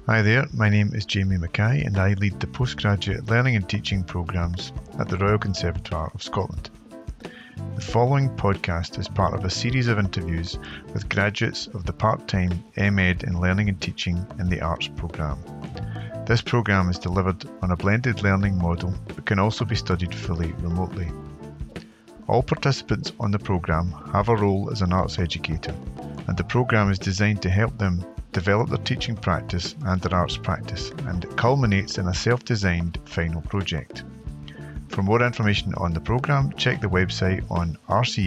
Hi there, my name is Jamie Mackay and I lead the postgraduate learning and teaching programmes at the Royal Conservatoire of Scotland. The following podcast is part of a series of interviews with graduates of the part-time MEd in Learning and Teaching in the Arts programme. This programme is delivered on a blended learning model but can also be studied fully remotely. All participants on the programme have a role as an arts educator, and the programme is designed to help them develop their teaching practice and their arts practice, and it culminates in a self-designed final project. For more information on the programme, check the website on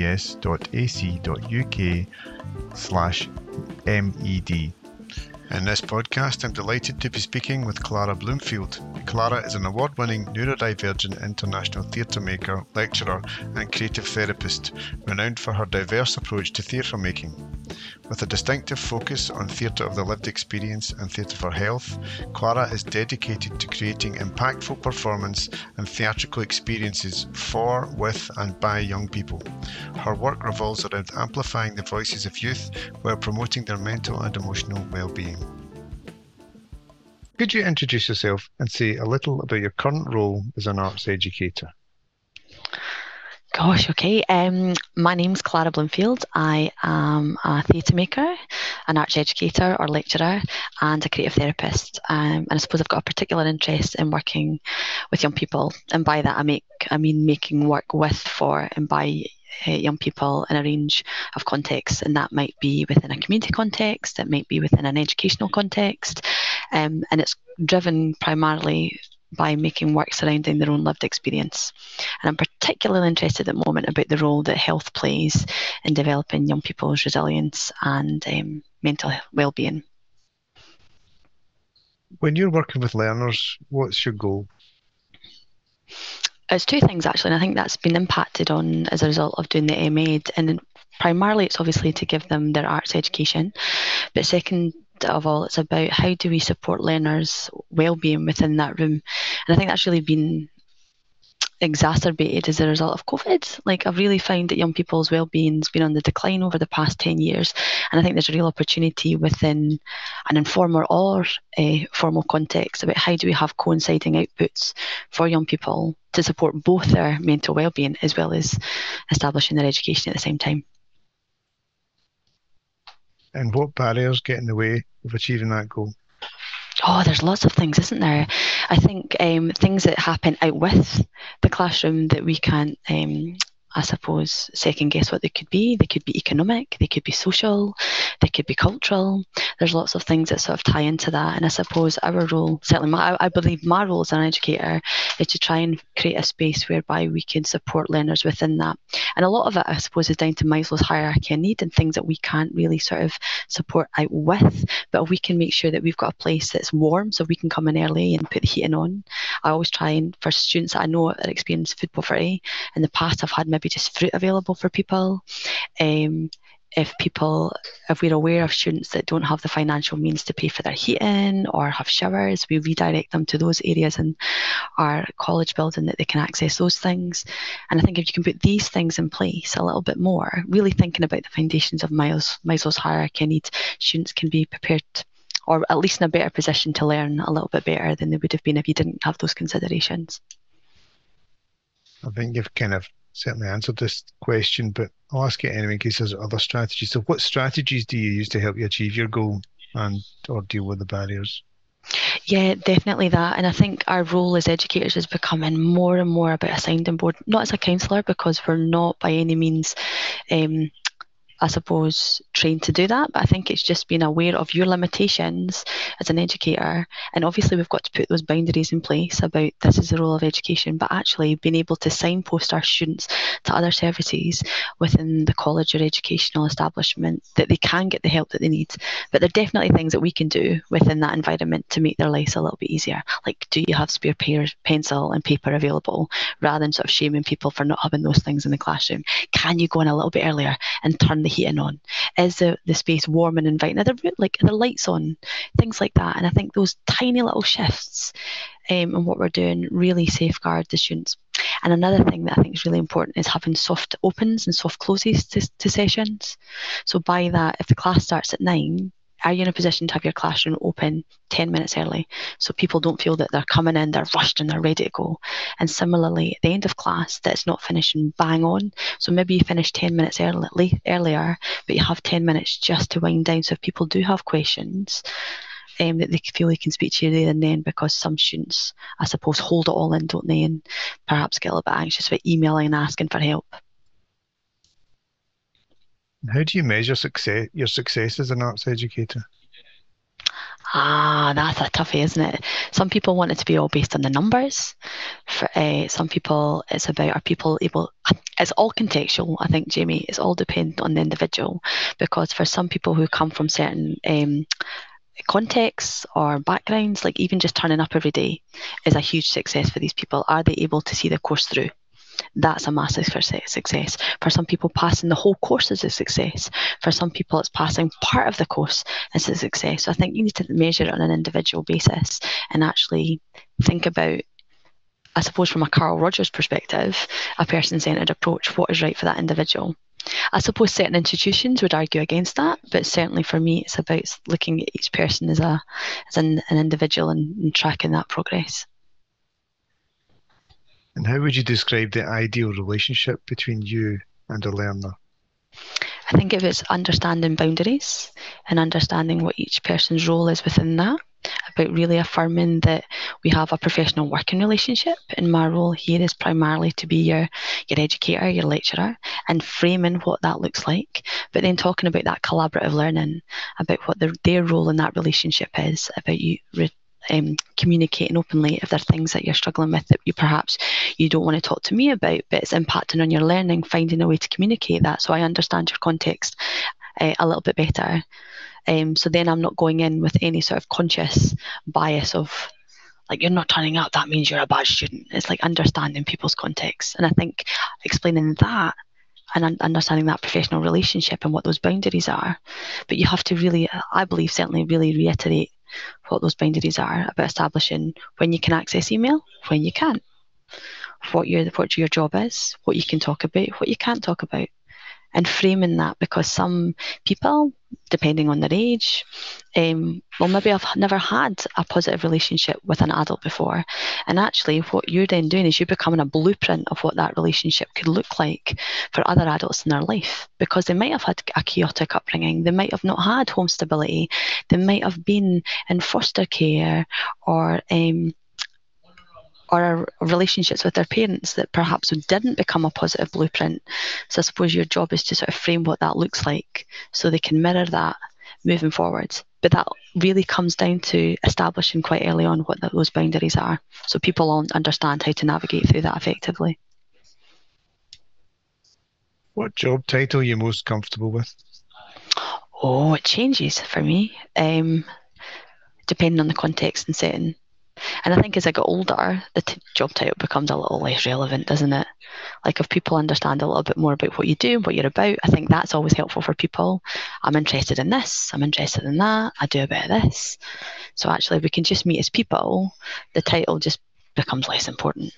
rcs.ac.uk/MED. In this podcast, I'm delighted to be speaking with Clara Bloomfield. Clara is an award-winning neurodivergent international theatre maker, lecturer and creative therapist, renowned for her diverse approach to theatre making. With a distinctive focus on theatre of the lived experience and theatre for health, Clara is dedicated to creating impactful performance and theatrical experiences for, with and by young people. Her work revolves around amplifying the voices of youth while promoting their mental and emotional well-being. Could you introduce yourself and say a little about your current role as an arts educator? Gosh, okay. My name's Clara Bloomfield. I am a theatre maker, an arts educator or lecturer, and a creative therapist. And I suppose I've got a particular interest in working with young people. And by that, I mean making work with, for, and by young people in a range of contexts. And that might be within a community context, it might be within an educational context. And it's driven primarily by making work surrounding their own lived experience. And I'm particularly interested at the moment about the role that health plays in developing young people's resilience and mental well-being. When you're working with learners, what's your goal? It's two things actually, and I think that's been impacted on as a result of doing the MEd. And primarily it's obviously to give them their arts education, but second of all, it's about how do we support learners' well-being within that room. And I think that's really been exacerbated as a result of COVID. Like, I've really found that young people's well-being's been on the decline over the past 10 years. And I think there's a real opportunity within an informal or a formal context about how do we have coinciding outputs for young people to support both their mental well-being as well as establishing their education at the same time. And what barriers get in the way of achieving that goal? Oh, there's lots of things, isn't there? I think things that happen out with the classroom that we can't, I suppose, second guess what they could be. They could be economic, they could be social, they could be cultural. There's lots of things that sort of tie into that. And I suppose our role, certainly I believe my role as an educator, is to try and create a space whereby we can support learners within that. And a lot of it, I suppose, is down to Maslow's hierarchy of need and things that we can't really sort of support out with. But if we can make sure that we've got a place that's warm so we can come in early and put the heating on. I always try, and for students that I know that experience food poverty, in the past I've had maybe just fruit available for people. If we're aware of students that don't have the financial means to pay for their heating or have showers, we redirect them to those areas in our college building that they can access those things. And I think if you can put these things in place a little bit more, really thinking about the foundations of Maslow's hierarchy of needs, students can be prepared, or at least in a better position to learn a little bit better than they would have been if you didn't have those considerations. I think you've kind of certainly answered this question, but I'll ask it anyway in case there's other strategies. So what strategies do you use to help you achieve your goal and or deal with the barriers? Yeah, definitely that. And I think our role as educators is becoming more and more about a sounding board, not as a counsellor, because we're not by any means I suppose, trained to do that, but I think it's just being aware of your limitations as an educator. And obviously we've got to put those boundaries in place about this is the role of education, but actually being able to signpost our students to other services within the college or educational establishment that they can get the help that they need. But there are definitely things that we can do within that environment to make their lives a little bit easier. Like, do you have spare pencil and paper available, rather than sort of shaming people for not having those things in the classroom? Can you go in a little bit earlier and turn the heating on? Is the space warm and inviting? Are the lights on? Things like that. And I think those tiny little shifts in what we're doing really safeguard the students. And another thing that I think is really important is having soft opens and soft closes to sessions. So by that, if the class starts at 9, are you in a position to have your classroom open 10 minutes early so people don't feel that they're coming in, they're rushed and they're ready to go? And similarly, at the end of class, that it's not finishing bang on. So maybe you finish 10 minutes earlier, but you have 10 minutes just to wind down. So if people do have questions, that they feel they can speak to you there and then, because some students, I suppose, hold it all in, don't they, and perhaps get a little bit anxious about emailing and asking for help. How do you measure your success as an arts educator? That's a toughie, isn't it? Some people want it to be all based on the numbers. For some people, it's about, are people able... It's all contextual, I think, Jamie. It's all dependent on the individual, because for some people who come from certain contexts or backgrounds, like even just turning up every day is a huge success for these people. Are they able to see the course through? That's a massive success. For some people, passing the whole course is a success. For some people, it's passing part of the course is a success. So I think you need to measure it on an individual basis and actually think about, I suppose, from a Carl Rogers perspective, a person-centred approach, what is right for that individual. I suppose certain institutions would argue against that, but certainly for me, it's about looking at each person as an individual and tracking that progress. And how would you describe the ideal relationship between you and a learner? I think it was understanding boundaries and understanding what each person's role is within that, about really affirming that we have a professional working relationship, and my role here is primarily to be your educator, your lecturer, and framing what that looks like, but then talking about that collaborative learning, about what their role in that relationship is, about you communicating openly if there are things that you're struggling with that you don't want to talk to me about, but it's impacting on your learning, finding a way to communicate that so I understand your context a little bit better. So then I'm not going in with any sort of conscious bias of, like, you're not turning up, that means you're a bad student. It's like understanding people's context. And I think explaining that and understanding that professional relationship and what those boundaries are. But you have to really, I believe, certainly really reiterate what those boundaries are, about establishing when you can access email, when you can't, what your job is, what you can talk about, what you can't talk about, and framing that, because some people, depending on their age, will maybe have never had a positive relationship with an adult before. And actually what you're then doing is you're becoming a blueprint of what that relationship could look like for other adults in their life, because they might have had a chaotic upbringing, they might have not had home stability, they might have been in foster care or relationships with their parents that perhaps didn't become a positive blueprint. So I suppose your job is to sort of frame what that looks like so they can mirror that moving forward. But that really comes down to establishing quite early on what those boundaries are, so people understand how to navigate through that effectively. What job title are you most comfortable with? Oh, it changes for me, depending on the context and setting. And I think as I get older, the job title becomes a little less relevant, doesn't it? Like if people understand a little bit more about what you do, what you're about, I think that's always helpful for people. I'm interested in this, I'm interested in that, I do a bit of this. So actually, if we can just meet as people, the title just becomes less important.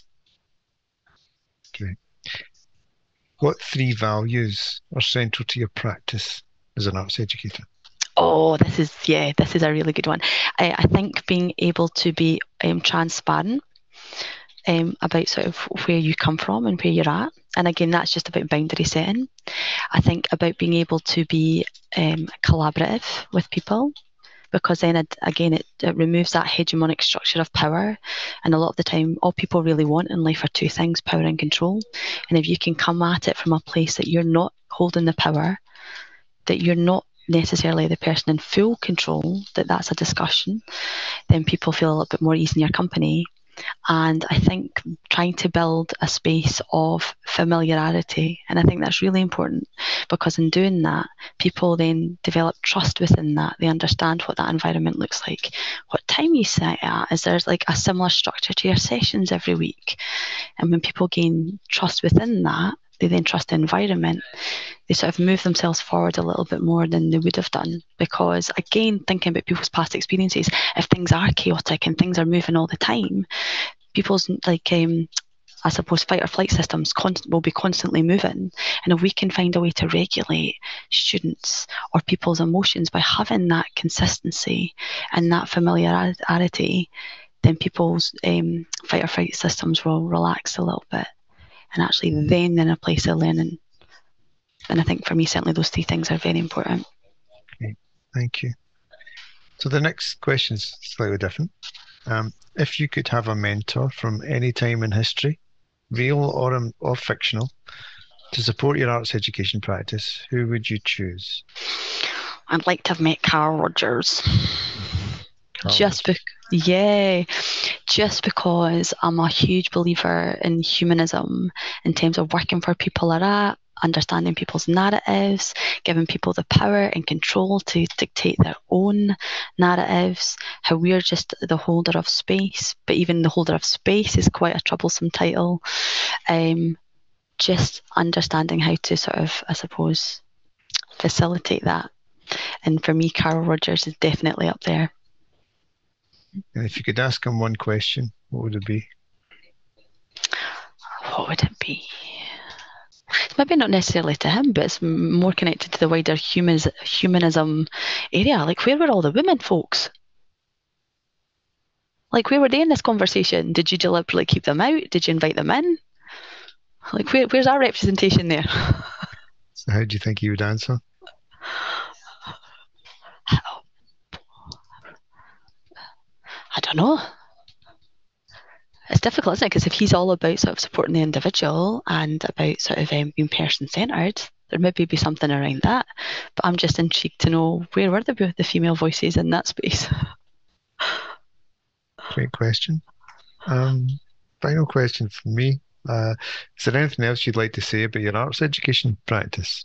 Great. What 3 values are central to your practice as an arts educator? Oh, this is a really good one. I think being able to be transparent about sort of where you come from and where you're at. And again, that's just about boundary setting. I think about being able to be collaborative with people, because then it removes that hegemonic structure of power. And a lot of the time, all people really want in life are 2 things, power and control. And if you can come at it from a place that you're not holding the power, that you're not necessarily the person in full control, that's a discussion, then people feel a little bit more ease in your company. And I think trying to build a space of familiarity, and I think that's really important, because in doing that, people then develop trust within that. They understand what that environment looks like, what time you sit at, is there's like a similar structure to your sessions every week. And when people gain trust within that, they then trust the environment, they sort of move themselves forward a little bit more than they would have done. Because again, thinking about people's past experiences, if things are chaotic and things are moving all the time, people's I suppose, fight or flight systems will be constantly moving. And if we can find a way to regulate students or people's emotions by having that consistency and that familiarity, then people's fight or flight systems will relax a little bit. And actually then in a place of learning. And I think for me, certainly those three things are very important. Okay, thank you. So the next question is slightly different. If you could have a mentor from any time in history, real or fictional, to support your arts education practice, who would you choose? I'd like to have met Carl Rogers. Just because I'm a huge believer in humanism in terms of working for people like that, understanding people's narratives, giving people the power and control to dictate their own narratives, how we're just the holder of space, but even the holder of space is quite a troublesome title. Just understanding how to sort of, I suppose, facilitate that. And for me, Carl Rogers is definitely up there. And if you could ask him one question, what would it be? What would it be? It's maybe not necessarily to him, but it's more connected to the wider humanism area. Like, where were all the women folks? Like, where were they in this conversation? Did you deliberately keep them out? Did you invite them in? Like, where's our representation there? So how do you think he would answer? I don't know. It's difficult, isn't it? Because if he's all about sort of supporting the individual and about sort of being person-centred, there maybe be something around that. But I'm just intrigued to know, where were the female voices in that space? Great question. Final question from me. Is there anything else you'd like to say about your arts education practice?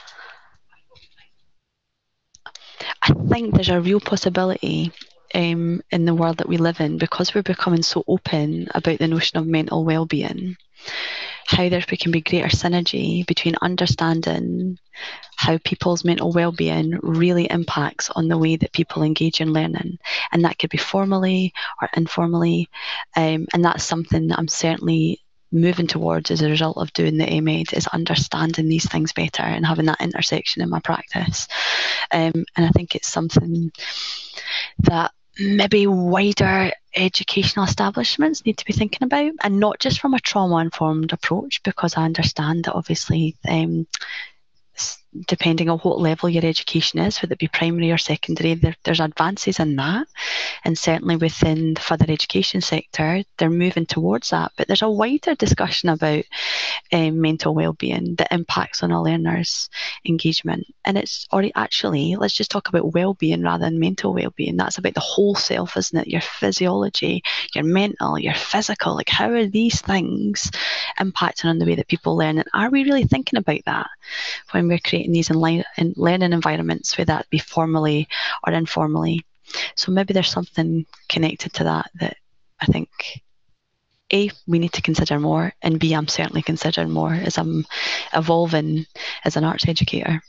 I think there's a real possibility in the world that we live in, because we're becoming so open about the notion of mental well-being, how there can be greater synergy between understanding how people's mental well-being really impacts on the way that people engage in learning. And that could be formally or informally. And that's something that I'm certainly moving towards as a result of doing the AMED, is understanding these things better and having that intersection in my practice. And I think it's something that maybe wider educational establishments need to be thinking about, and not just from a trauma-informed approach, because I understand that obviously depending on what level your education is, whether it be primary or secondary, there's advances in that. And certainly within the further education sector, they're moving towards that. But there's a wider discussion about mental well-being that impacts on a learner's engagement. And let's just talk about well-being rather than mental well-being. That's about the whole self, isn't it? Your physiology, your mental, your physical. Like, how are these things impacting on the way that people learn? And are we really thinking about that when we're creating these learning environments, whether that be formally or informally? So maybe there's something connected to that I think, A, we need to consider more, and B, I'm certainly considering more as I'm evolving as an arts educator.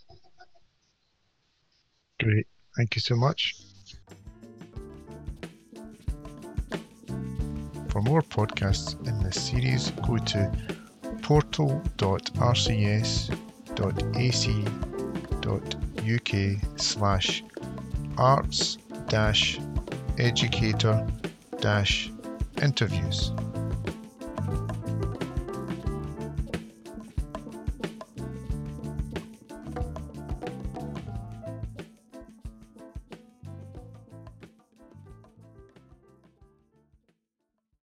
Great. Thank you so much. For more podcasts in this series, go to portal.rcs.ac.uk/arts-educator-interviews.